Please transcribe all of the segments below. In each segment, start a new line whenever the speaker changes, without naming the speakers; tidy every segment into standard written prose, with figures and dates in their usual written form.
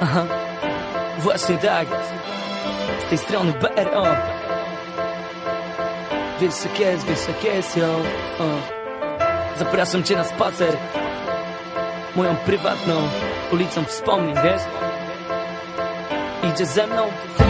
Aha, właśnie tak. Z tej strony BRO. Wiesz jak jest, yo. Zapraszam cię na spacer moją prywatną ulicą wspomnień, wiesz? Idziesz ze mną?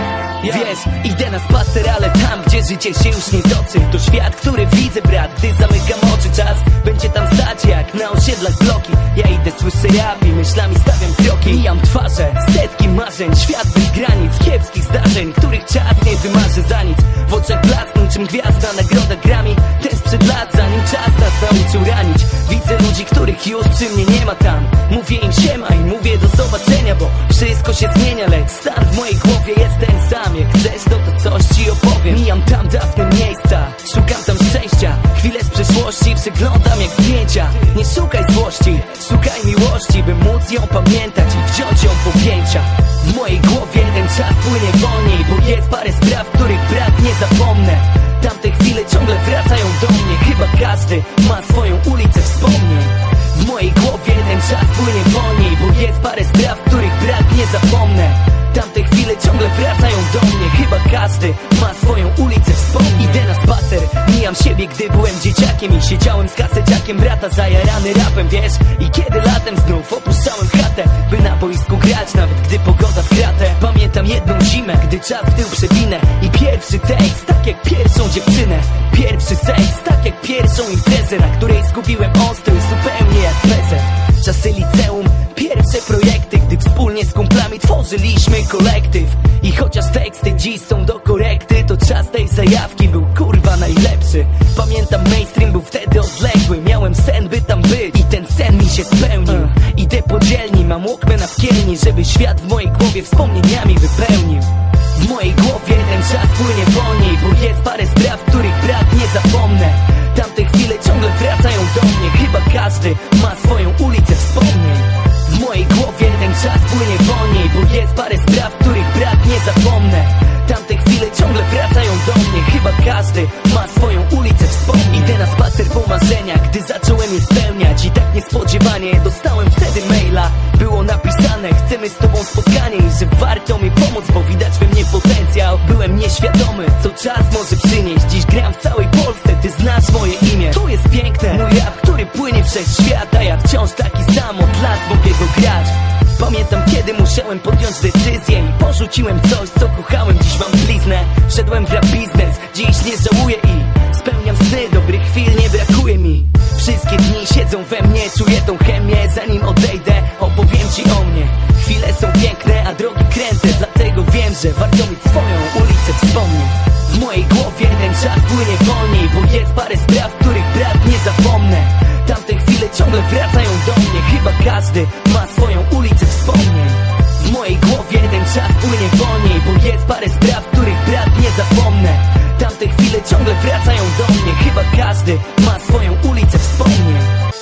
Wiesz, idę na spacer, ale tam, gdzie życie się już nie toczy. To świat, który widzę, brat, gdy zamykam oczy. Czas będzie tam stać jak na osiedlach bloki. Ja idę, słyszę rap i myślami stawiam kroki. Mijam twarze, setki marzeń, świat bez granic, kiepskich zdarzeń, których czas nie wymarzy za nic. W oczach blask niczym gwiazda, nagroda Grammy. Ten sprzed lat, zanim czas nas nauczył ranić. Widzę ludzi, których już przy mnie nie ma tam. Mówię im siema i mówię do zobaczenia, bo wszystko się zmienia, lecz stan w mojej głowie jest ten sam. Jak chcesz, to coś ci opowiem. Mijam tam dawne miejsca, szukam tam szczęścia. Chwile z przeszłości przeglądam jak zdjęcia. Nie szukaj złości, szukaj miłości, by móc ją pamiętać i wziąć ją w objęcia. W mojej głowie ten czas płynie wolniej, bo jest parę spraw, których brat nie zapomnę. Tamte chwile ciągle wracają do mnie. Chyba każdy ma swoją ulicę wspomnień. W mojej głowie ten czas płynie wolniej, bo jest parę spraw, których brat nie zapomnę. Tamte chwile ciągle wracają do mnie. Chyba każdy ma swoją ulicę wspomnień. Idę na spacer, mijam siebie, gdy byłem dzieciakiem i siedziałem z kaseciakiem brata zajarany rapem, wiesz? I kiedy latem znów opuszczałem chatę, by na boisku grać, nawet gdy pogoda w kratę. Pamiętam jedną zimę, gdy czas w tył przewinę i pierwszy tekst, tak jak pierwszą dziewczynę. Pierwszy seks, tak jak pierwszą imprezę, na której zgubiłem ostrój zupełnie jak prezent. Czasy liceum, pierwsze projekty, gdy wspólnie z kumplami tworzyliśmy kolektyw. I chociaż teksty dziś są do korekty, to czas tej zajawki był kurwa najlepszy. Pamiętam, mainstream był wtedy odległy, miałem sen, by tam być i ten sen mi się spełnił. Idę po dzielni, mam Walkmana w kielni, żeby świat w mojej głowie wspomnieniami wypełnił. W mojej głowie ten czas płynie wolniej, bo jest parę spraw, których brat nie zapomnę. Tamte chwile ciągle wracają do mnie. Chyba każdy ma swoją ulicę wspomnień. W mojej głowie ten czas płynie wolniej, bo jest parę spraw, których brat nie zapomnę. Tamte chwile ciągle wracają do mnie. Chyba każdy ma swoją ulicę wspomnień. Idę na spacer po marzeniach, gdy zacząłem je spełniać. I tak niespodziewanie dostałem wtedy maila. Było napisane, chcemy z tobą spotkanie i że warto mi pomóc, bo widać we mnie potencjał. Byłem nieświadomy, co czas może przynieść. Dziś gram w całej Polsce, ty znasz moje imię. To jest piękne, mój rap, który płynie wszechświat, a ja wciąż taki sam od lat mogę go grać. Pamiętam, kiedy musiałem podjąć decyzję i porzuciłem coś, co kochałem. Dziś mam bliznę, wszedłem w rap biznes. Dziś nie żałuję i spełniam sny, dobrych chwil nie brakuje mi. Wszystkie dni siedzą we mnie, czuję tą chemię. Zanim odejdę, opowiem ci o mnie. Chwile są piękne, a drogi kręte, dlatego wiem, że warto mieć swoją ulicę wspomnień. W mojej głowie ten czas płynie wolniej, bo jest parę spraw, których brat nie zapomnę. Tamte chwile ciągle wracają do mnie. Chyba każdy ma swoją ulicę wspomnień. W mojej głowie ten czas płynie wolniej, bo jest parę spraw, których brat nie zapomnę. Tamte chwile ciągle wracają do mnie. Chyba każdy ma swoją ulicę wspomnień.